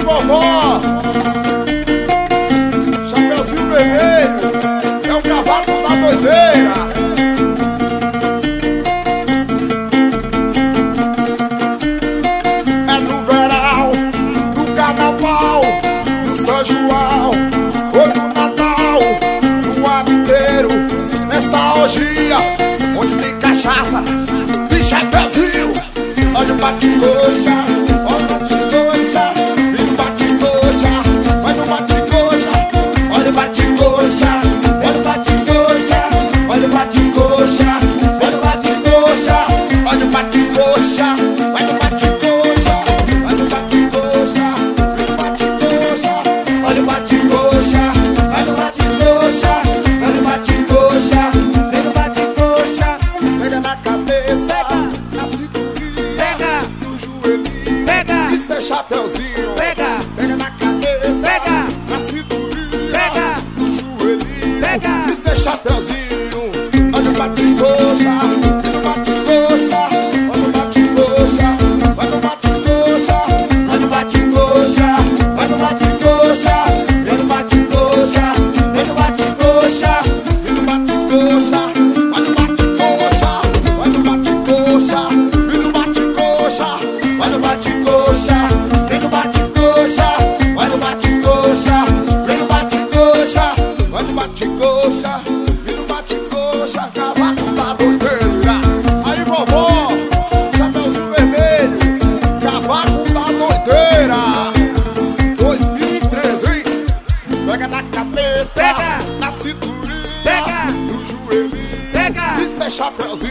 vovó, Chapeuzinho Vermelho, é o cavaco da doideira. É no verão, no carnaval, no São João, ou no Natal, no ano inteiro, nessa orgia, onde tem cachaça, de chapeuzinho, olha o bate-coxa. Chapeuzinho, pega na cabeça, pega na cinturinha, pega no joelhinho, pega isso é chapeuzinho. Olha o bate-coxa, olha o bate-coxa, olha o bate-coxa, olha o bate-coxa, olha o bate-coxa, olha o bate-coxa, olha o bate-coxa, olha o bate-coxa, olha o bate-coxa, olha o bate-coxa, olha o bate-coxa, olha o bate-coxa, olha o bate-coxa. Cavaco da doideira. Aí vovó, Chapeuzinho Vermelho, cavaco da doideira. 2013, hein? Pega na cabeça, pega na cinturinha, pega no joelhinho, pega isso é Chapeuzinho.